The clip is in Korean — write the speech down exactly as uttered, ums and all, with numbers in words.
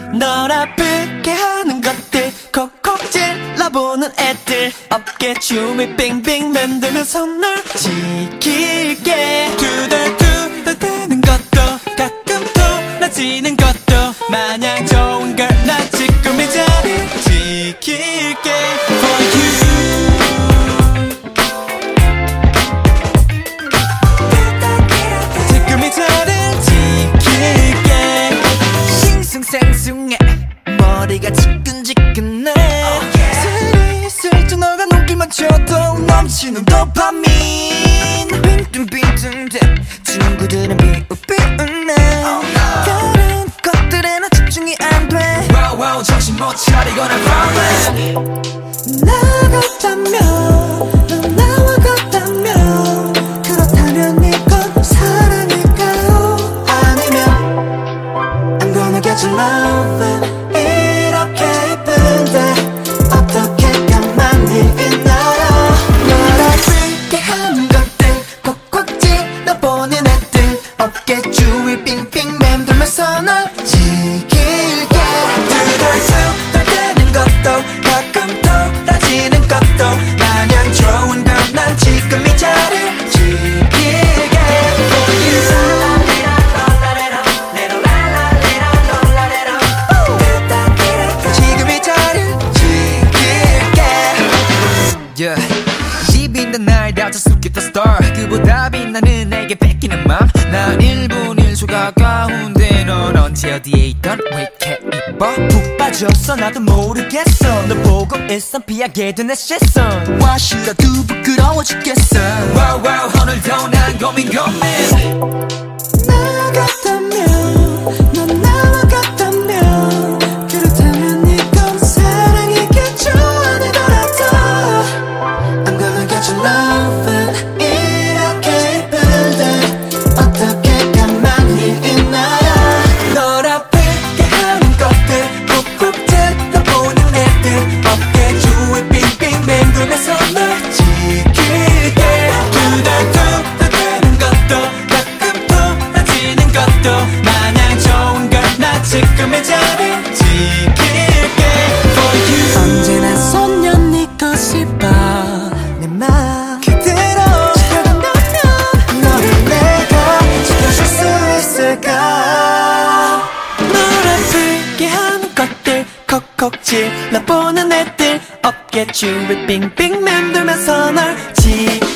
널 아프게 하는 것들 콕콕 찔러보는 애들 어깨 춤을 빙빙 만들면서 널 지킬게 투덜투덜대는 것도 가끔 돌아지는 것도 마냥 좋은 걸 나 지금 이 자리 지킬게 For you 지금 이 자리 지킬게 싱숭생숭해 머리가 지끈지끈해 슬슬슬 너가 눈길만 쳐도 넘치는 도파민 빈둥빈둥대 친구들은 비웃비웃네 다른 것들에는 집중이 안돼 wow, wow, 정신 못 차리거나 falling 나 같다면 넌 나와 같다면 그렇다면 이건 사랑일까요 아니면 I'm gonna get your loving 이렇게 예쁜데 어떻게 가만히 있나요 널 아프게 하는 것들 콕콕 찔러보는 애들 어깨 주위 빙빙 맴돌면서 널 지킬게 두덜두덜대는 것도 가끔 돌아지는 것도 마냥 좋은 걸 난 지금 이 자리를 지킬게 For you Yeah. 이 빛난 날 다쳐 숨겼던 star 그보다 빛나는 내게 뺏기는 맘 난 일 분 일 초 가까운데 넌 언제 어디에 있던 왜 이렇게 이뻐 푹 빠졌어 나도 모르겠어 너 보고 일선 피하게 된 내 시선 Why should I do 부끄러워 죽겠어 Wow wow 오늘도 난 고민 고민 나 같다면 넌 나와 같다면 그렇다면 이건 사랑이겠죠 아니더라도 I'm gonna get your loving 이렇게 예쁜데 어떻게 가만히 있나요 널 아프게 하는 것들 콕콕 찔러보는 애들 어깨 주위 빙빙 맴돌면서 널 지킬게 두덜두덜대는 것도 가끔 돌아지는 것도 마냥 좋은 걸 나 지금 이 자리 지킬게 For you 언제나 소년 네 것이 봐 맘 그대로 지켜간다면 너를 내가 지켜줄 수 있을까 널 아프게 하는 것들 콕콕 찔러보는 애들 어깨 주위 빙빙 맴돌면서 널 지킬게